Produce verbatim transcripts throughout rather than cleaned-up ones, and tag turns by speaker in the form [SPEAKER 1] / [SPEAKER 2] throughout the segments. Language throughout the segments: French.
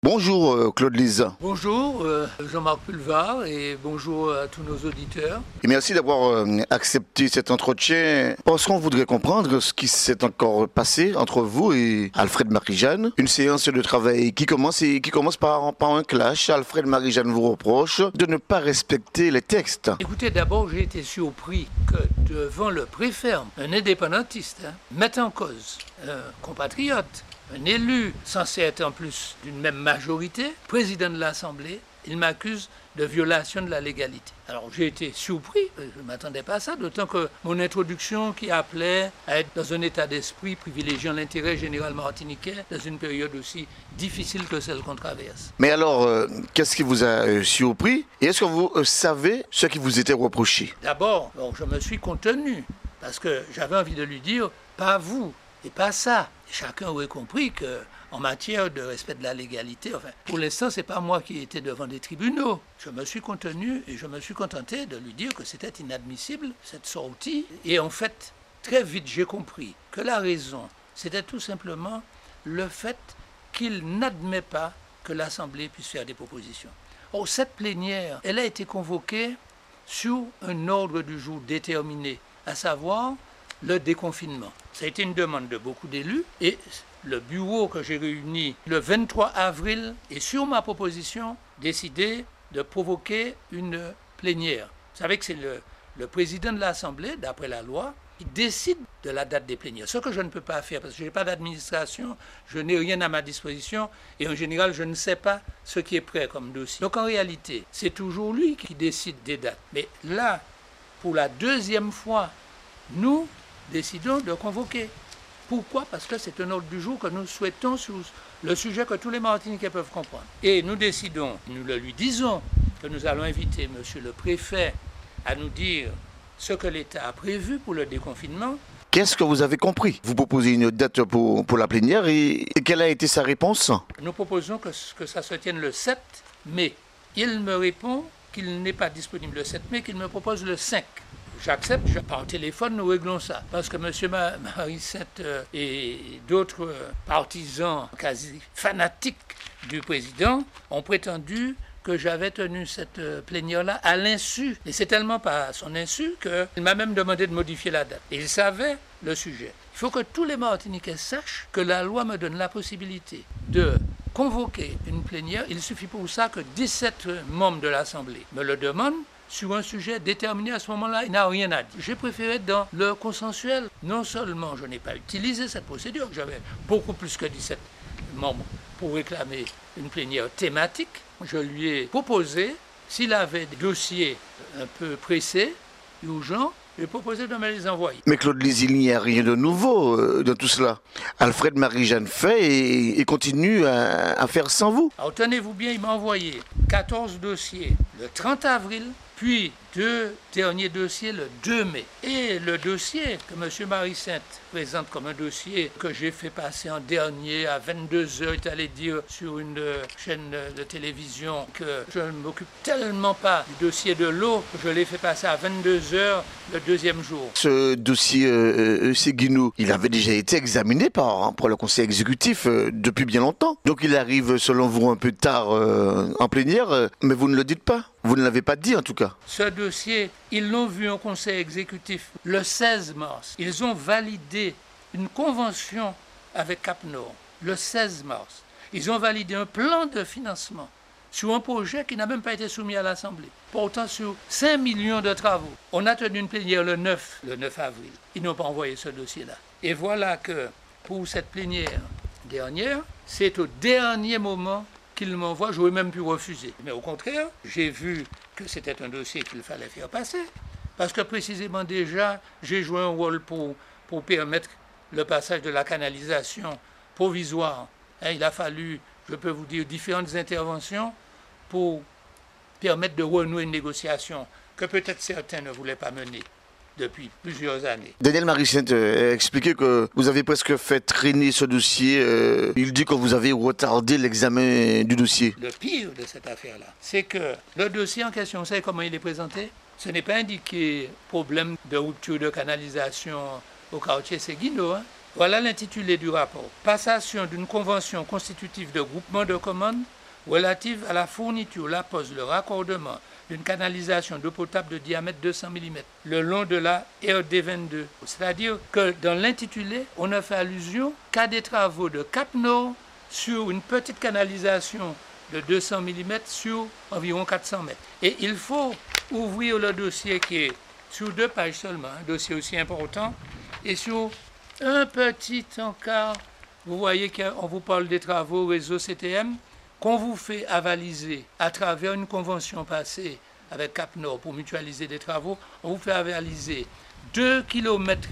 [SPEAKER 1] Bonjour euh, Claude Lisa.
[SPEAKER 2] Bonjour euh, Jean-Marc Pulvar et bonjour à tous nos auditeurs.
[SPEAKER 1] Et merci d'avoir euh, accepté cet entretien parce qu'on voudrait comprendre ce qui s'est encore passé entre vous et Alfred Marie-Jeanne. Une séance de travail qui commence et qui commence par, par un clash. Alfred Marie-Jeanne vous reproche de ne pas respecter les textes.
[SPEAKER 2] Écoutez, d'abord j'ai été surpris que devant le préfet, un indépendantiste, hein, mette en cause un compatriote, un élu censé être en plus d'une même majorité, président de l'Assemblée, il m'accuse de violation de la légalité. Alors j'ai été surpris, je ne m'attendais pas à ça, d'autant que mon introduction qui appelait à être dans un état d'esprit privilégiant l'intérêt général martiniquais dans une période aussi difficile que celle qu'on traverse.
[SPEAKER 1] Mais alors, euh, qu'est-ce qui vous a euh, surpris? Et est-ce que vous euh, savez ce qui vous était reproché?
[SPEAKER 2] D'abord, bon, je me suis contenu, parce que j'avais envie de lui dire, pas vous, et pas ça. Chacun aurait compris qu'en matière de respect de la légalité, enfin, pour l'instant, ce n'est pas moi qui étais devant des tribunaux. Je me suis contenu et je me suis contenté de lui dire que c'était inadmissible, cette sortie. Et en fait, très vite, j'ai compris que la raison, c'était tout simplement le fait qu'il n'admet pas que l'Assemblée puisse faire des propositions. Or, cette plénière, elle a été convoquée sur un ordre du jour déterminé, à savoir le déconfinement. Ça a été une demande de beaucoup d'élus et le bureau que j'ai réuni le vingt-trois avril est sur ma proposition décidé de provoquer une plénière. Vous savez que c'est le, le président de l'Assemblée, d'après la loi, qui décide de la date des plénières. Ce que je ne peux pas faire parce que je n'ai pas d'administration, je n'ai rien à ma disposition et en général je ne sais pas ce qui est prêt comme dossier. Donc en réalité, c'est toujours lui qui décide des dates. Mais là, pour la deuxième fois, nous décidons de convoquer. Pourquoi? Parce que c'est un ordre du jour que nous souhaitons sur le sujet que tous les Martiniquais peuvent comprendre. Et nous décidons, nous le lui disons, que nous allons inviter monsieur le préfet à nous dire ce que l'État a prévu pour le déconfinement.
[SPEAKER 1] Qu'est-ce que vous avez compris? Vous proposez une date pour, pour la plénière et, et quelle a été sa réponse?
[SPEAKER 2] Nous proposons que, que ça se tienne le sept mai. Il me répond qu'il n'est pas disponible le sept mai, qu'il me propose le cinq. J'accepte, je, par téléphone, nous réglons ça. Parce que M. Marie-Jeanne euh, et d'autres euh, partisans quasi fanatiques du président ont prétendu que j'avais tenu cette euh, plénière-là à l'insu. Et c'est tellement pas à son insu qu'il m'a même demandé de modifier la date. Et il savait le sujet. Il faut que tous les Martiniquais sachent que la loi me donne la possibilité de convoquer une plénière. Il suffit pour ça que dix-sept membres de l'Assemblée me le demandent. Sur un sujet déterminé à ce moment-là, il n'a rien à dire. J'ai préféré être dans le consensuel. Non seulement je n'ai pas utilisé cette procédure, j'avais beaucoup plus que dix-sept membres pour réclamer une plénière thématique. Je lui ai proposé, s'il avait des dossiers un peu pressés, urgents, je lui ai proposé de me les envoyer.
[SPEAKER 1] Mais Claude Lise, il n'y a rien de nouveau euh, dans tout cela. Alfred Marie-Jeanne fait et, et continue à, à faire sans vous.
[SPEAKER 2] Alors tenez-vous bien, il m'a envoyé quatorze dossiers le trente avril, puis deux derniers dossiers le deux mai. Et le dossier que M. Marie-Jeanne présente comme un dossier que j'ai fait passer en dernier à vingt-deux heures, il est allé dire sur une chaîne de télévision que je ne m'occupe tellement pas du dossier de l'eau que je l'ai fait passer à vingt-deux heures le deuxième jour.
[SPEAKER 1] Ce dossier euh, Séguinou, il avait déjà été examiné par, hein, par le conseil exécutif euh, depuis bien longtemps. Donc il arrive selon vous un peu tard euh, en plénière, euh, mais vous ne le dites pas. Vous ne l'avez pas dit en tout cas.
[SPEAKER 2] Ce dossier, ils l'ont vu en conseil exécutif le seize mars. Ils ont validé une convention avec Cap Nord le seize mars. Ils ont validé un plan de financement sur un projet qui n'a même pas été soumis à l'Assemblée, portant sur cinq millions de travaux. On a tenu une plénière le neuf, le neuf avril. Ils n'ont pas envoyé ce dossier-là. Et voilà que pour cette plénière dernière, c'est au dernier moment qu'il m'envoie, j'aurais même pu refuser. Mais au contraire, j'ai vu que c'était un dossier qu'il fallait faire passer. Parce que précisément déjà, j'ai joué un rôle pour, pour permettre le passage de la canalisation provisoire. Hein, il a fallu, je peux vous dire, différentes interventions pour permettre de renouer une négociation que peut-être certains ne voulaient pas mener depuis plusieurs années.
[SPEAKER 1] Daniel Marie-Jeanne a expliqué que vous avez presque fait traîner ce dossier. Euh, il dit que vous avez retardé l'examen du dossier.
[SPEAKER 2] Le pire de cette affaire-là, c'est que le dossier en question, vous savez comment il est présenté? Ce n'est pas indiqué problème de rupture de canalisation au quartier Séguinou. Hein. Voilà l'intitulé du rapport. Passation d'une convention constitutive de groupement de commandes relative à la fourniture, la pose, le raccordement d'une canalisation d'eau potable de diamètre deux cents millimètres le long de la R D vingt-deux. C'est-à-dire que dans l'intitulé, on ne fait allusion qu'à des travaux de Cap Nord sur une petite canalisation de deux cents millimètres sur environ quatre cents mètres. Et il faut ouvrir le dossier qui est sur deux pages seulement, un dossier aussi important, et sur un petit encart, vous voyez qu'on vous parle des travaux réseau C T M, qu'on vous fait avaliser à travers une convention passée avec Cap Nord pour mutualiser des travaux, on vous fait avaliser deux kilomètres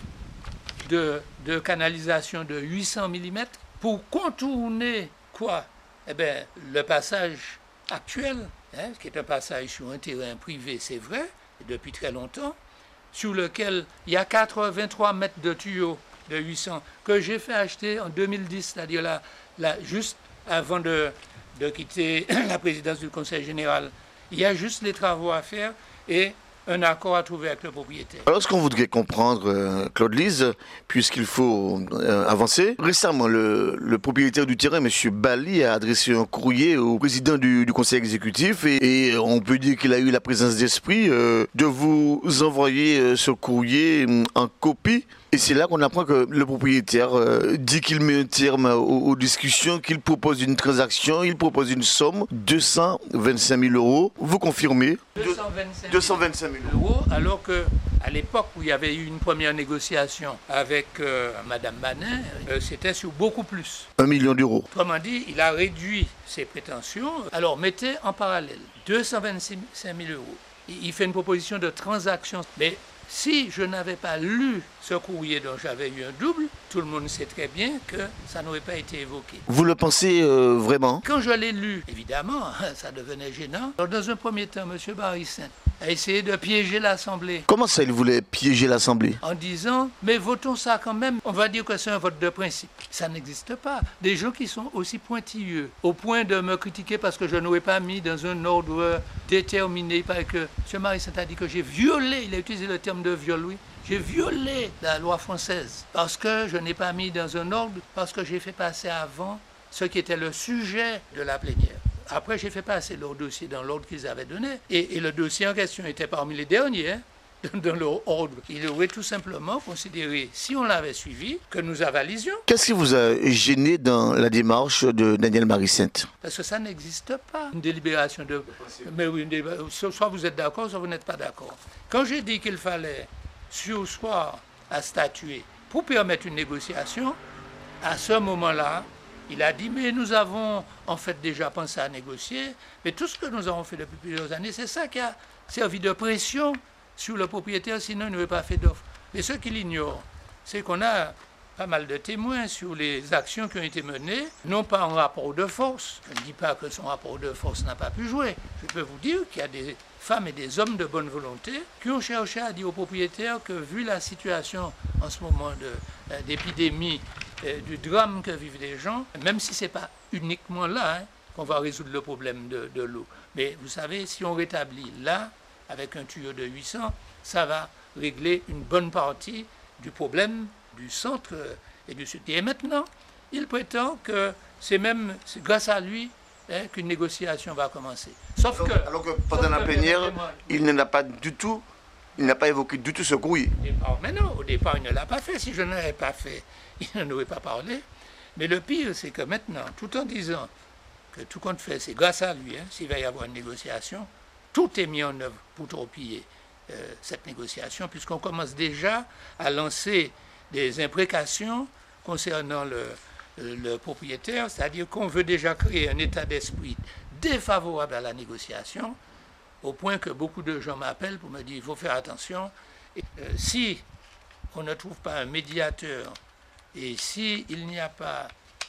[SPEAKER 2] de, de canalisation de huit cents millimètres pour contourner quoi? Eh bien, le passage actuel, hein, qui est un passage sur un terrain privé, c'est vrai, depuis très longtemps, sur lequel il y a quatre-vingt-trois mètres de tuyaux de huit cents que j'ai fait acheter en deux mille dix, c'est-à-dire là, là, juste avant de, de quitter la présidence du Conseil général. Il y a juste les travaux à faire et un accord à trouver avec le propriétaire.
[SPEAKER 1] Alors, ce qu'on voudrait comprendre, euh, Claude Lise, puisqu'il faut euh, avancer, récemment, le, le propriétaire du terrain, M. Bali, a adressé un courrier au président du, du conseil exécutif et, et on peut dire qu'il a eu la présence d'esprit euh, de vous envoyer euh, ce courrier en copie. Et c'est là qu'on apprend que le propriétaire euh, dit qu'il met un terme aux, aux discussions, qu'il propose une transaction, il propose une somme, deux cent vingt-cinq mille euros. Vous confirmez?
[SPEAKER 2] deux cent vingt-cinq mille euros, alors qu'à l'époque où il y avait eu une première négociation avec euh, Mme Manin, euh, c'était sur beaucoup plus.
[SPEAKER 1] Un million d'euros.
[SPEAKER 2] Autrement dit, il a réduit ses prétentions. Alors mettez en parallèle deux cent vingt-cinq mille euros. Il fait une proposition de transaction. Mais si je n'avais pas lu ce courrier dont j'avais eu un double, tout le monde sait très bien que ça n'aurait pas été évoqué.
[SPEAKER 1] Vous le pensez euh, vraiment?
[SPEAKER 2] Quand je l'ai lu, évidemment, ça devenait gênant. Alors, dans un premier temps, M. Baricin a essayé de piéger l'Assemblée.
[SPEAKER 1] Comment ça, il voulait piéger l'Assemblée?
[SPEAKER 2] En disant, mais votons ça quand même. On va dire que c'est un vote de principe. Ça n'existe pas. Des gens qui sont aussi pointilleux, au point de me critiquer parce que je n'aurais pas mis dans un ordre déterminé, parce que M. Baricin a dit que j'ai violé, il a utilisé le terme de viol, oui. J'ai violé la loi française parce que je n'ai pas mis dans un ordre, parce que j'ai fait passer avant ce qui était le sujet de la plénière. Après, j'ai fait passer leur dossier dans l'ordre qu'ils avaient donné. Et, et le dossier en question était parmi les derniers, hein, dans leur ordre. Il aurait tout simplement considéré, si on l'avait suivi, que nous avalisions.
[SPEAKER 1] Qu'est-ce qui vous a gêné dans la démarche de Daniel Maricin?
[SPEAKER 2] Parce que ça n'existe pas. Une délibération de... Mais oui, une délibération, soit vous êtes d'accord, soit vous n'êtes pas d'accord. Quand j'ai dit qu'il fallait surseoir à statuer pour permettre une négociation, à ce moment-là, il a dit, mais nous avons en fait déjà pensé à négocier, mais tout ce que nous avons fait depuis plusieurs années, c'est ça qui a servi de pression sur le propriétaire, sinon il n'aurait pas fait d'offre. Mais ce qu'il ignore, c'est qu'on a pas mal de témoins sur les actions qui ont été menées, non pas en rapport de force. Je ne dis pas que son rapport de force n'a pas pu jouer. Je peux vous dire qu'il y a des femmes et des hommes de bonne volonté qui ont cherché à dire aux propriétaires que, vu la situation en ce moment de, euh, d'épidémie, euh, du drame que vivent les gens, même si ce n'est pas uniquement là hein, qu'on va résoudre le problème de, de l'eau. Mais vous savez, si on rétablit là, avec un tuyau de huit cents, ça va régler une bonne partie du problème du centre et du sud. Et maintenant, il prétend que c'est même c'est grâce à lui hein, qu'une négociation va commencer. Sauf
[SPEAKER 1] alors,
[SPEAKER 2] que,
[SPEAKER 1] alors que pendant la plénière, il n'en a pas du tout, il n'a pas évoqué du tout ce courrier.
[SPEAKER 2] Mais non, au départ, il ne l'a pas fait. Si je ne l'avais pas fait, il n'en aurait pas parlé. Mais le pire, c'est que maintenant, tout en disant que tout compte fait, c'est grâce à lui, hein, s'il va y avoir une négociation, tout est mis en œuvre pour torpiller euh, cette négociation, puisqu'on commence déjà à lancer des imprécations concernant le, le propriétaire, c'est-à-dire qu'on veut déjà créer un état d'esprit défavorable à la négociation, au point que beaucoup de gens m'appellent pour me dire il faut faire attention. Et, euh, si on ne trouve pas un médiateur et s'il n'y a pas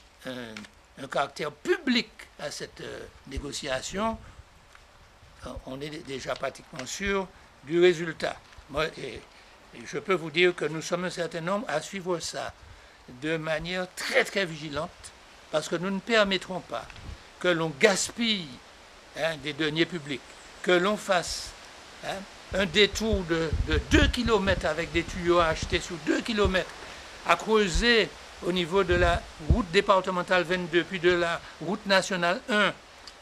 [SPEAKER 2] un, un caractère public à cette euh, négociation, on est déjà pratiquement sûr du résultat. Moi, et, et je peux vous dire que nous sommes un certain nombre à suivre ça de manière très très vigilante, parce que nous ne permettrons pas que l'on gaspille hein, des deniers publics, que l'on fasse hein, un détour de, de deux kilomètres avec des tuyaux achetés sur deux kilomètres à creuser au niveau de la route départementale vingt-deux, puis de la route nationale un,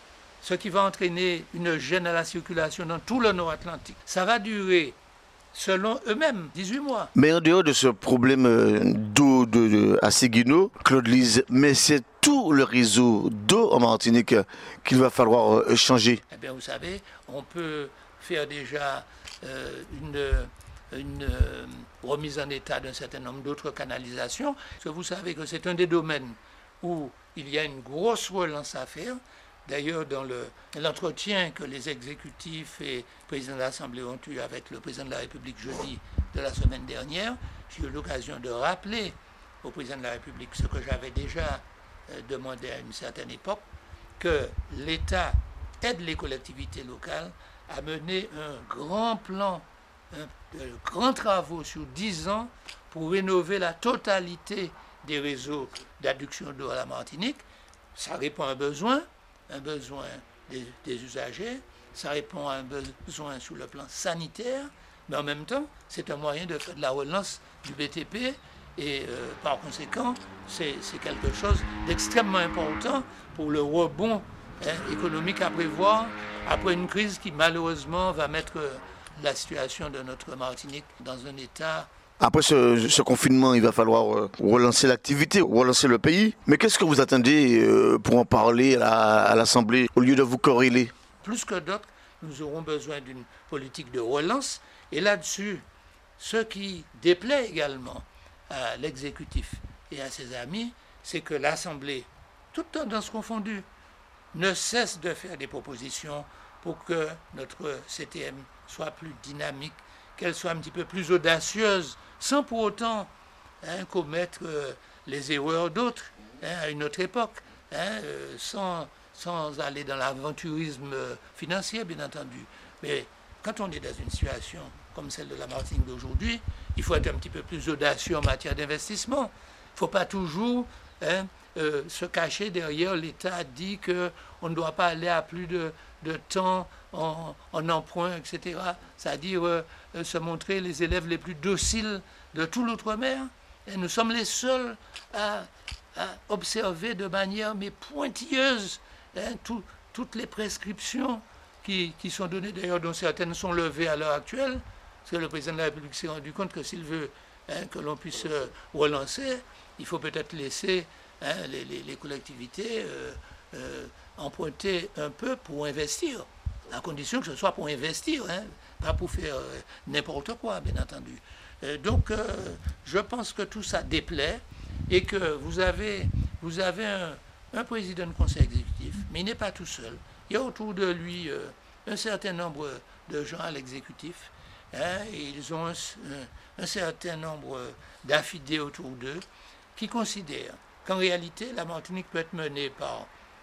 [SPEAKER 2] ce qui va entraîner une gêne à la circulation dans tout le nord Atlantique. Ça va durer, selon eux-mêmes, dix-huit mois.
[SPEAKER 1] Mais en dehors de ce problème d'eau de, de, à Séguineau, Claude Lise, mais c'est tout le réseau d'eau en Martinique qu'il va falloir changer.
[SPEAKER 2] Eh bien, vous savez, on peut faire déjà euh, une... une euh, remise en état d'un certain nombre d'autres canalisations. Parce que vous savez que c'est un des domaines où il y a une grosse relance à faire. D'ailleurs, dans le, l'entretien que les exécutifs et le président de l'Assemblée ont eu avec le président de la République jeudi de la semaine dernière, j'ai eu l'occasion de rappeler au président de la République ce que j'avais déjà euh, demandé à une certaine époque, que l'État aide les collectivités locales à mener un grand plan, un, de grands travaux sur dix ans pour rénover la totalité des réseaux d'adduction d'eau à la Martinique. Ça répond à un besoin, un besoin des, des usagers, ça répond à un besoin sur le plan sanitaire, mais en même temps, c'est un moyen de faire de la relance du B T P et euh, par conséquent, c'est, c'est quelque chose d'extrêmement important pour le rebond hein, économique à prévoir après une crise qui malheureusement va mettre la situation de notre Martinique dans un état.
[SPEAKER 1] Après ce, ce confinement, il va falloir euh, relancer l'activité, relancer le pays. Mais qu'est-ce que vous attendez euh, pour en parler à, à l'Assemblée au lieu de vous corréler?
[SPEAKER 2] Plus que d'autres, nous aurons besoin d'une politique de relance. Et là-dessus, ce qui déplaît également à l'exécutif et à ses amis, c'est que l'Assemblée, toutes tendances confondues, ne cesse de faire des propositions pour que notre C T M soit plus dynamique, qu'elle soit un petit peu plus audacieuse, sans pour autant hein, commettre euh, les erreurs d'autres hein, à une autre époque, hein, euh, sans, sans aller dans l'aventurisme financier, bien entendu. Mais quand on est dans une situation comme celle de la Martinique d'aujourd'hui, il faut être un petit peu plus audacieux en matière d'investissement. Il ne faut pas toujours hein, euh, se cacher derrière l'État dit qu'on ne doit pas aller à plus de, de temps en, en emprunt, et cetera. C'est-à-dire euh, se montrer les élèves les plus dociles de tout l'outre-mer. Et nous sommes les seuls à, à observer de manière mais pointilleuse hein, tout, toutes les prescriptions qui, qui sont données, d'ailleurs dont certaines sont levées à l'heure actuelle, parce que le président de la République s'est rendu compte que s'il veut hein, que l'on puisse euh, relancer, il faut peut-être laisser hein, les, les, les collectivités euh, euh, emprunter un peu pour investir, à condition que ce soit pour investir, hein, pas pour faire euh, n'importe quoi, bien entendu. Euh, donc, euh, je pense que tout ça déplaît et que vous avez, vous avez un, un président de conseil exécutif, mais il n'est pas tout seul. Il y a autour de lui euh, un certain nombre de gens à l'exécutif. Hein, et ils ont un, un, un certain nombre d'affidés autour d'eux qui considèrent qu'en réalité, la Martinique peut être menée par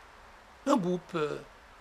[SPEAKER 2] un groupe euh,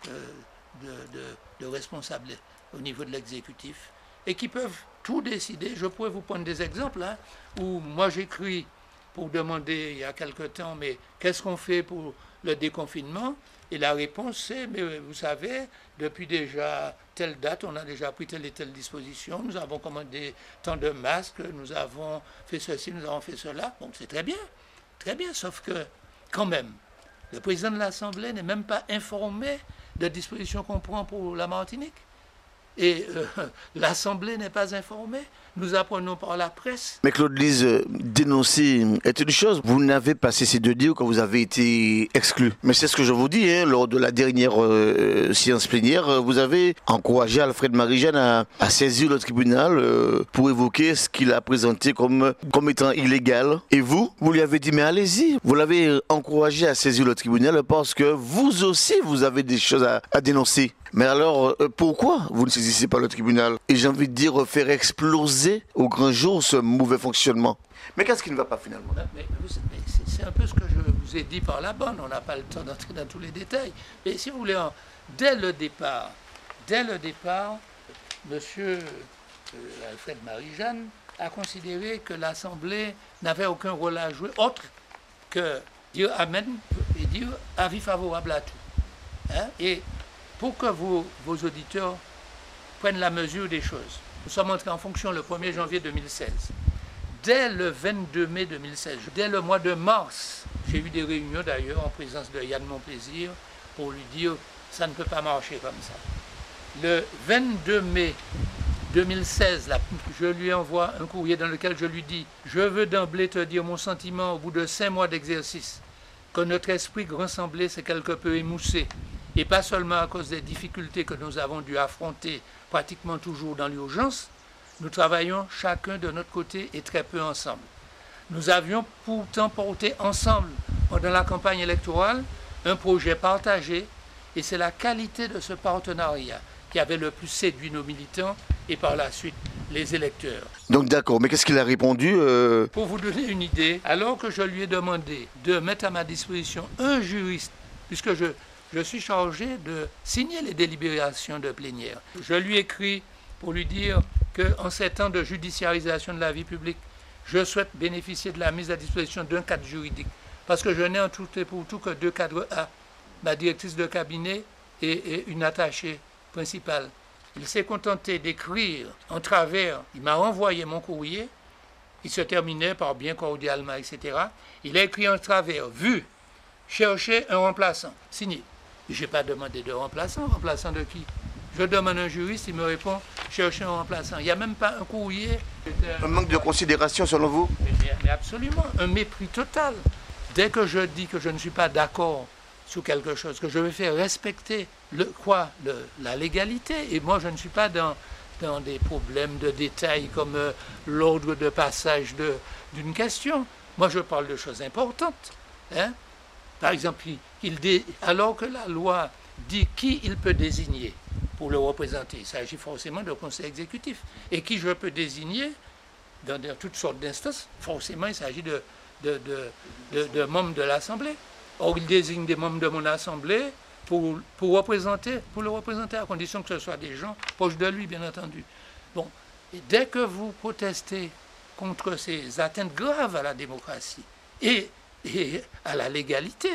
[SPEAKER 2] de, de, de responsables au niveau de l'exécutif et qui peuvent tout décider. Je pourrais vous prendre des exemples hein, où moi j'écris pour demander il y a quelque temps, mais qu'est-ce qu'on fait pour le déconfinement? Et la réponse c'est, mais vous savez, depuis déjà telle date, on a déjà pris telle et telle disposition, nous avons commandé tant de masques, nous avons fait ceci, nous avons fait cela. Bon, c'est très bien, très bien, sauf que quand même, le président de l'Assemblée n'est même pas informé des dispositions qu'on prend pour la Martinique. Et euh, l'Assemblée n'est pas informée. Nous apprenons par la presse.
[SPEAKER 1] Mais Claude Lise, dénoncer est une chose. Vous n'avez pas cessé de dire que vous avez été exclu. Mais c'est ce que je vous dis, hein, lors de la dernière euh, séance plénière, vous avez encouragé Alfred Marie-Jeanne à, à saisir le tribunal euh, pour évoquer ce qu'il a présenté comme, comme étant illégal. Et vous, vous lui avez dit, mais allez-y. Vous l'avez encouragé à saisir le tribunal parce que vous aussi, vous avez des choses à, à dénoncer. Mais alors, euh, pourquoi vous ne saisissez pas le tribunal? Et j'ai envie de dire, faire exploser au grand jour ce mauvais fonctionnement. Mais qu'est-ce qui ne va pas finalement?
[SPEAKER 2] Mais, mais c'est, c'est un peu ce que je vous ai dit par la bande. On n'a pas le temps d'entrer dans tous les détails. Mais si vous voulez, en, dès le départ, dès le départ, monsieur euh, Alfred Marie-Jeanne a considéré que l'Assemblée n'avait aucun rôle à jouer autre que dire Amen et dire avis favorable à tout. Hein? Et pour que vos, vos auditeurs prennent la mesure des choses, nous sommes entrés en fonction le premier janvier deux mille seize. dès le vingt-deux mai deux mille seize, dès le mois de mars, j'ai eu des réunions d'ailleurs en présence de Yann Monplaisir pour lui dire ça ne peut pas marcher comme ça. Le vingt-deux mai deux mille seize, là, je lui envoie un courrier dans lequel je lui dis « Je veux d'emblée te dire mon sentiment au bout de cinq mois d'exercice, que notre esprit rassemblé s'est quelque peu émoussé, et pas seulement à cause des difficultés que nous avons dû affronter pratiquement toujours dans l'urgence, nous travaillons chacun de notre côté et très peu ensemble. Nous avions pourtant porté ensemble, pendant la campagne électorale, un projet partagé, et c'est la qualité de ce partenariat qui avait le plus séduit nos militants et par la suite les électeurs.
[SPEAKER 1] Donc d'accord, mais qu'est-ce qu'il a répondu euh...
[SPEAKER 2] Pour vous donner une idée, alors que je lui ai demandé de mettre à ma disposition un juriste, puisque je, je suis chargé de signer les délibérations de plénière, je lui écris pour lui dire qu'en ces temps de judiciarisation de la vie publique, je souhaite bénéficier de la mise à disposition d'un cadre juridique, parce que je n'ai en tout et pour tout que deux cadres A, ma directrice de cabinet et, et une attachée principale. Il s'est contenté d'écrire en travers, il m'a renvoyé mon courrier, il se terminait par bien cordialement, et cetera. Il a écrit en travers, vu, chercher un remplaçant, signé. Je n'ai pas demandé de remplaçant, remplaçant de qui? Je demande un juriste, il me répond, chercher un remplaçant. Il n'y a même pas un courrier.
[SPEAKER 1] Un manque de considération selon vous?
[SPEAKER 2] Mais, mais absolument, un mépris total. Dès que je dis que je ne suis pas d'accord sur quelque chose, que je vais faire respecter le, quoi, le, la légalité. Et moi, je ne suis pas dans, dans des problèmes de détails comme euh, l'ordre de passage de, d'une question. Moi, je parle de choses importantes. Hein? Par exemple, il dé, alors que la loi dit qui il peut désigner pour le représenter, il s'agit forcément de conseil exécutif. Et qui je peux désigner dans de, toutes sortes d'instances, forcément, il s'agit de, de, de, de, de membres de l'Assemblée. Or, il désigne des membres de mon assemblée pour, pour, représenter, pour le représenter, à condition que ce soit des gens proches de lui, bien entendu. Bon, et dès que vous protestez contre ces atteintes graves à la démocratie et, et à la légalité,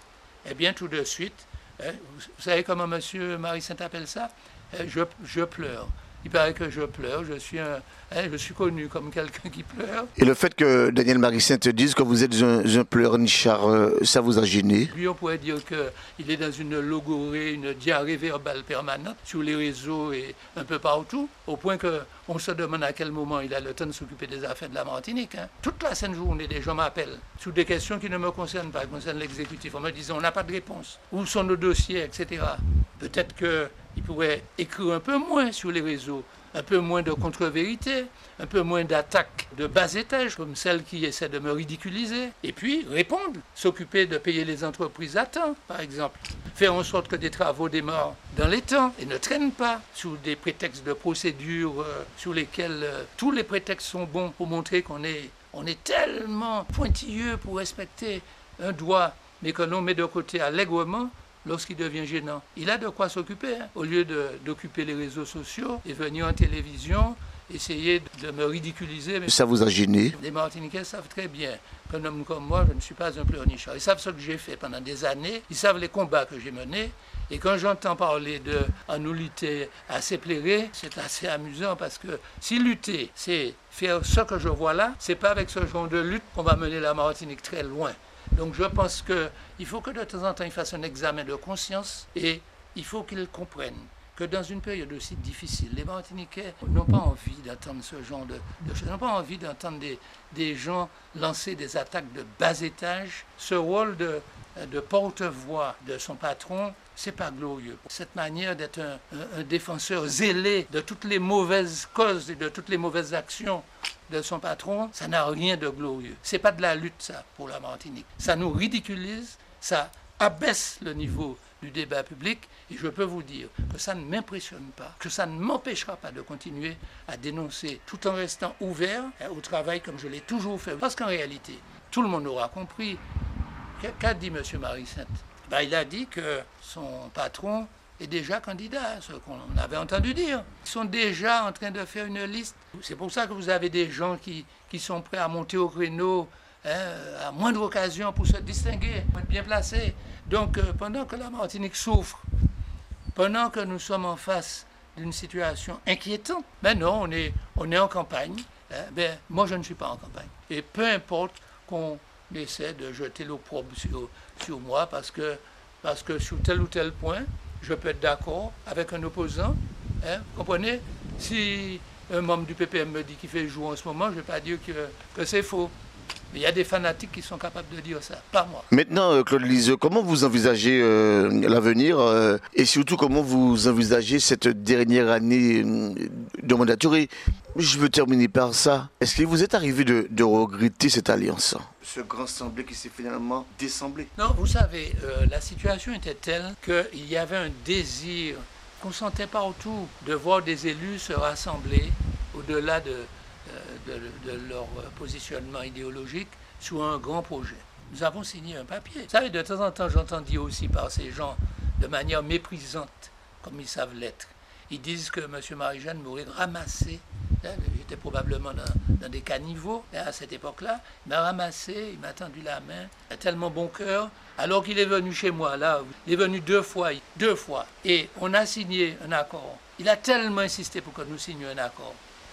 [SPEAKER 2] eh bien, tout de suite, hein, vous, vous savez comment M. Marie-Sainte appelle ça? hein, je, je pleure. Il paraît que je pleure, je suis, un, hein, je suis connu comme quelqu'un qui pleure.
[SPEAKER 1] Et le fait que Daniel Marie-Sainte dise que vous êtes un, un pleurnichard, euh, ça vous a gêné?
[SPEAKER 2] Lui, on pourrait dire qu'il est dans une logorée, une diarrhée verbale permanente sur les réseaux et un peu partout, au point qu'on se demande à quel moment il a le temps de s'occuper des affaires de la Martinique. Hein. Toute la sainte journée, des gens m'appellent sur des questions qui ne me concernent pas, qui concernent l'exécutif, en me disant on n'a pas de réponse, où sont nos dossiers, et cetera. Peut-être que il pourrait écrire un peu moins sur les réseaux, un peu moins de contre-vérité, un peu moins d'attaques de bas étage, comme celle qui essaie de me ridiculiser, et puis répondre, s'occuper de payer les entreprises à temps, par exemple, faire en sorte que des travaux démarrent dans les temps et ne traînent pas sous des prétextes de procédures euh, sur lesquels euh, tous les prétextes sont bons pour montrer qu'on est, on est tellement pointilleux pour respecter un droit, mais que l'on met de côté allègrement lorsqu'il devient gênant. Il a de quoi s'occuper, hein, au lieu de, d'occuper les réseaux sociaux et venir en télévision, essayer de me ridiculiser. Mais
[SPEAKER 1] ça vous a gêné? Les
[SPEAKER 2] Martiniquais savent très bien qu'un homme comme moi, je ne suis pas un pleurnichard. Ils savent ce que j'ai fait pendant des années, ils savent les combats que j'ai menés. Et quand j'entends parler de en nous lutter assez plairé, c'est assez amusant parce que si lutter, c'est faire ce que je vois là, c'est pas avec ce genre de lutte qu'on va mener la Martinique très loin. Donc je pense qu'il faut que de temps en temps, ils fassent un examen de conscience et il faut qu'ils comprennent que dans une période aussi difficile, les Martiniquais n'ont pas envie d'entendre ce genre de, de choses, n'ont pas envie d'entendre des, des gens lancer des attaques de bas étage. Ce rôle de, de porte-voix de son patron, c'est pas glorieux. Cette manière d'être un, un, un défenseur zélé de toutes les mauvaises causes et de toutes les mauvaises actions de son patron, ça n'a rien de glorieux. C'est pas de la lutte, ça, pour la Martinique. Ça nous ridiculise, ça abaisse le niveau du débat public, et je peux vous dire que ça ne m'impressionne pas, que ça ne m'empêchera pas de continuer à dénoncer tout en restant ouvert au travail comme je l'ai toujours fait. Parce qu'en réalité, tout le monde aura compris. Qu'a dit M. Marie-Sainte? Ben, il a dit que son patron est déjà candidat, ce qu'on avait entendu dire. Ils sont déjà en train de faire une liste. C'est pour ça que vous avez des gens qui, qui sont prêts à monter au créneau, hein, à moindre occasion pour se distinguer, pour être bien placés. Donc, euh, pendant que la Martinique souffre, pendant que nous sommes en face d'une situation inquiétante, ben non, on est, on est en campagne hein, ben, moi je ne suis pas en campagne. Et peu importe qu'on essaie de jeter l'opprobre sur, sur moi, parce que, parce que sur tel ou tel point, je peux être d'accord avec un opposant. Hein, vous comprenez? Si un membre du P P M me dit qu'il fait jour en ce moment, je ne vais pas dire que, que c'est faux. Mais il y a des fanatiques qui sont capables de dire ça, pas moi.
[SPEAKER 1] Maintenant, euh, Claude Liseux, comment vous envisagez euh, l'avenir euh, et surtout comment vous envisagez cette dernière année euh, de mandature? Et je veux terminer par ça. Est-ce que vous êtes arrivé de, de regretter cette alliance? Ce grand assemblée qui s'est finalement désemblé.
[SPEAKER 2] Non, vous savez, euh, la situation était telle qu'il y avait un désir qu'on sentait partout de voir des élus se rassembler au-delà de, de, de leur positionnement idéologique sur un grand projet. Nous avons signé un papier. Vous savez, de temps en temps, j'entends dire aussi par ces gens, de manière méprisante, comme ils savent l'être, ils disent que M. Marie-Jeanne m'aurait ramassé. J'étais probablement dans, dans des caniveaux à cette époque-là. Il m'a ramassé, il m'a tendu la main. Il a tellement bon cœur. Alors qu'il est venu chez moi, là, il est venu deux fois, deux fois. Et on a signé un accord. Il a tellement insisté pour que nous signions un accord.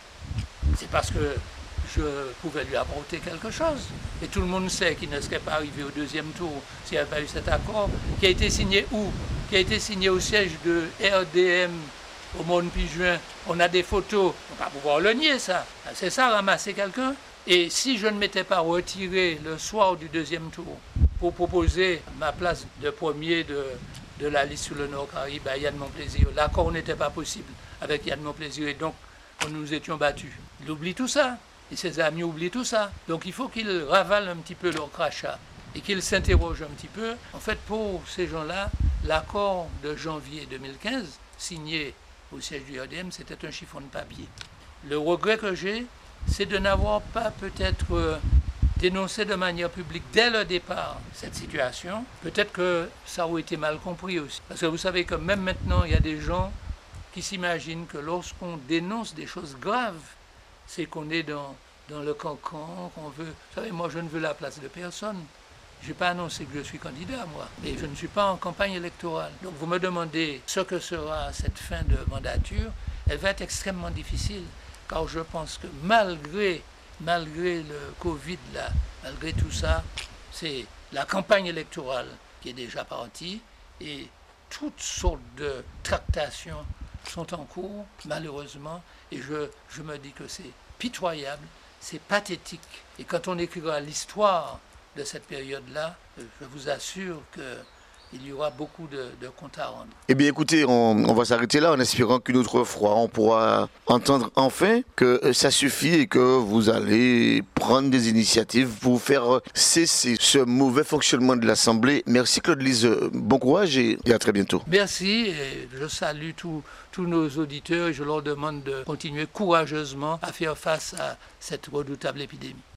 [SPEAKER 2] C'est parce que je pouvais lui apporter quelque chose. Et tout le monde sait qu'il ne serait pas arrivé au deuxième tour s'il n'y avait pas eu cet accord, qui a été signé où? Qui a été signé au siège de R D M au mois de juin. On a des photos, on va pouvoir le nier ça. C'est ça, ramasser quelqu'un. Et si je ne m'étais pas retiré le soir du deuxième tour pour proposer ma place de premier de, de la liste sur le Nord-Caraïbe à Yann Monplaisir, l'accord n'était pas possible avec Yann Monplaisir et donc nous nous étions battus. Il oublie tout ça. Et ses amis oublient tout ça. Donc il faut qu'ils ravalent un petit peu leur crachat et qu'ils s'interrogent un petit peu. En fait, pour ces gens-là, l'accord de janvier deux mille quinze, signé au siège du R D M, c'était un chiffon de papier. Le regret que j'ai, c'est de n'avoir pas peut-être euh, dénoncé de manière publique dès le départ cette situation. Peut-être que ça aurait été mal compris aussi. Parce que vous savez que même maintenant, il y a des gens qui s'imaginent que lorsqu'on dénonce des choses graves, c'est qu'on est dans, dans le cancan, qu'on veut... Vous savez, moi, je ne veux la place de personne. Je n'ai pas annoncé que je suis candidat, moi. Et je ne suis pas en campagne électorale. Donc, vous me demandez ce que sera cette fin de mandature. Elle va être extrêmement difficile, car je pense que malgré, malgré le Covid, là, malgré tout ça, c'est la campagne électorale qui est déjà partie et toutes sortes de tractations sont en cours, malheureusement, et je, je me dis que c'est pitoyable, c'est pathétique. Et quand on écrira l'histoire de cette période-là, je vous assure qu'il y aura beaucoup de, de comptes à rendre.
[SPEAKER 1] Eh bien écoutez, on, on va s'arrêter là en espérant qu'une autre fois on pourra entendre enfin que ça suffit et que vous allez prendre des initiatives pour faire cesser ce mauvais fonctionnement de l'Assemblée. Merci Claude Liseux, bon courage et, et à très bientôt.
[SPEAKER 2] Merci et je salue tous tous nos auditeurs et je leur demande de continuer courageusement à faire face à cette redoutable épidémie.